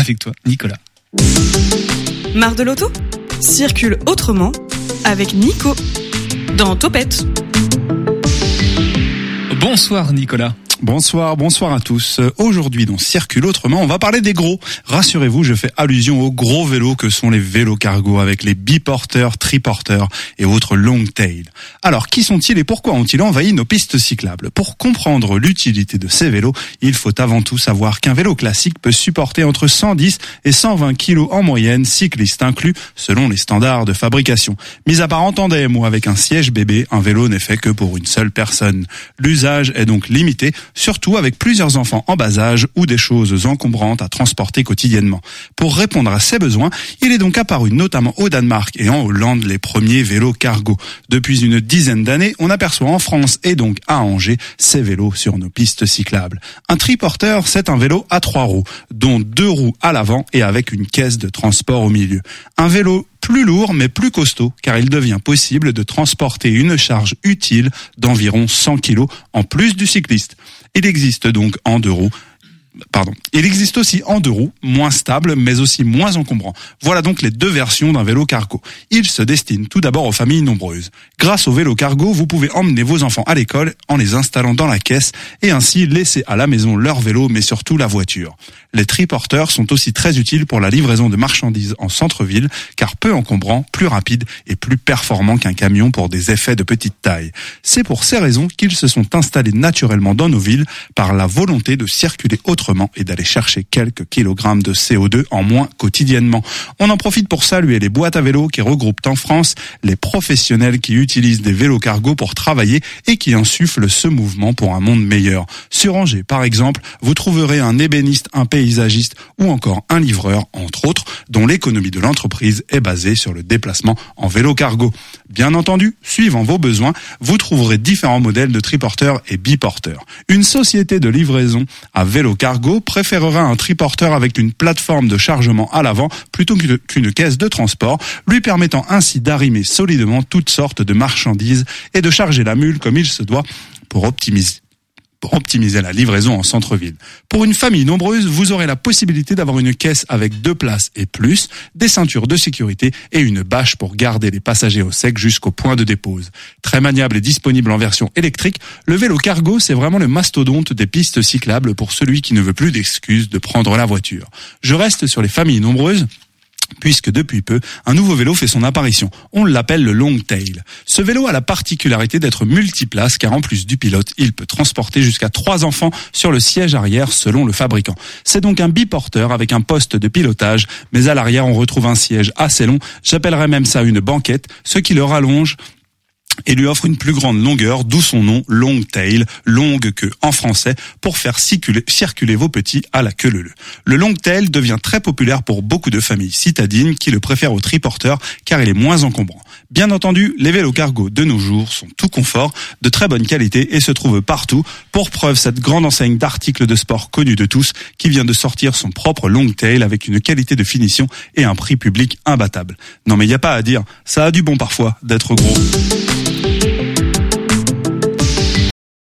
avec toi, Nicolas. Marre de l'auto ? Circule autrement avec Nico dans Topette. Bonsoir Nicolas. Bonsoir à tous. Aujourd'hui, dans Circule autrement, on va parler des gros. Rassurez-vous, je fais allusion aux gros vélos que sont les vélos cargo avec les biporteurs, triporteurs et autres long tail. Alors, qui sont-ils et pourquoi ont-ils envahi nos pistes cyclables ? Pour comprendre l'utilité de ces vélos, il faut avant tout savoir qu'un vélo classique peut supporter entre 110 et 120 kg en moyenne, cycliste inclus, selon les standards de fabrication. Mis à part en tandem ou avec un siège bébé, un vélo n'est fait que pour une seule personne. L'usage est donc limité, surtout avec plusieurs enfants en bas âge ou des choses encombrantes à transporter quotidiennement. Pour répondre à ces besoins, il est donc apparu notamment au Danemark et en Hollande les premiers vélos cargo. Depuis une dizaine d'années, on aperçoit en France et donc à Angers ces vélos sur nos pistes cyclables. Un triporteur, c'est un vélo à 3 roues, dont 2 roues à l'avant et avec une caisse de transport au milieu. Un vélo plus lourd mais plus costaud car il devient possible de transporter une charge utile d'environ 100 kg en plus du cycliste. Il existe donc en 2 roues. Il existe aussi en 2 roues, moins stable, mais aussi moins encombrant. Voilà donc les 2 versions d'un vélo cargo. Il se destine tout d'abord aux familles nombreuses. Grâce au vélo cargo, vous pouvez emmener vos enfants à l'école en les installant dans la caisse et ainsi laisser à la maison leur vélo, mais surtout la voiture. Les triporteurs sont aussi très utiles pour la livraison de marchandises en centre-ville, car peu encombrants, plus rapides et plus performants qu'un camion pour des effets de petite taille. C'est pour ces raisons qu'ils se sont installés naturellement dans nos villes par la volonté de circuler autrement et d'aller chercher quelques kilogrammes de CO2 en moins quotidiennement. On en profite pour saluer les boîtes à vélos qui regroupent en France les professionnels qui utilisent des vélos cargo pour travailler et qui insufflent ce mouvement pour un monde meilleur. Sur Angers, par exemple, vous trouverez un ébéniste, un paysagiste ou encore un livreur, entre autres, dont l'économie de l'entreprise est basée sur le déplacement en vélo cargo. Bien entendu, suivant vos besoins, vous trouverez différents modèles de triporteurs et biporteurs. Une société de livraison à vélo cargo préférera un triporteur avec une plateforme de chargement à l'avant plutôt qu'une caisse de transport, lui permettant ainsi d'arrimer solidement toutes sortes de marchandises et de charger la mule comme il se doit pour optimiser la livraison en centre-ville. Pour une famille nombreuse, vous aurez la possibilité d'avoir une caisse avec 2 places et plus, des ceintures de sécurité et une bâche pour garder les passagers au sec jusqu'au point de dépose. Très maniable et disponible en version électrique, le vélo cargo, c'est vraiment le mastodonte des pistes cyclables pour celui qui ne veut plus d'excuses de prendre la voiture. Je reste sur les familles nombreuses, puisque depuis peu, un nouveau vélo fait son apparition. On l'appelle le long tail. Ce vélo a la particularité d'être multiplace car en plus du pilote, il peut transporter jusqu'à 3 enfants sur le siège arrière selon le fabricant. C'est donc un biporteur avec un poste de pilotage, mais à l'arrière on retrouve un siège assez long, j'appellerais même ça une banquette, ce qui le rallonge et lui offre une plus grande longueur, d'où son nom long tail, longue queue en français, pour faire circuler vos petits à la queue leu-leu. Le long tail devient très populaire pour beaucoup de familles citadines qui le préfèrent au triporteur car il est moins encombrant. Bien entendu, les vélos cargo de nos jours sont tout confort, de très bonne qualité et se trouvent partout. Pour preuve, cette grande enseigne d'articles de sport connue de tous qui vient de sortir son propre long tail avec une qualité de finition et un prix public imbattable. Non mais il n'y a pas à dire, ça a du bon parfois d'être gros.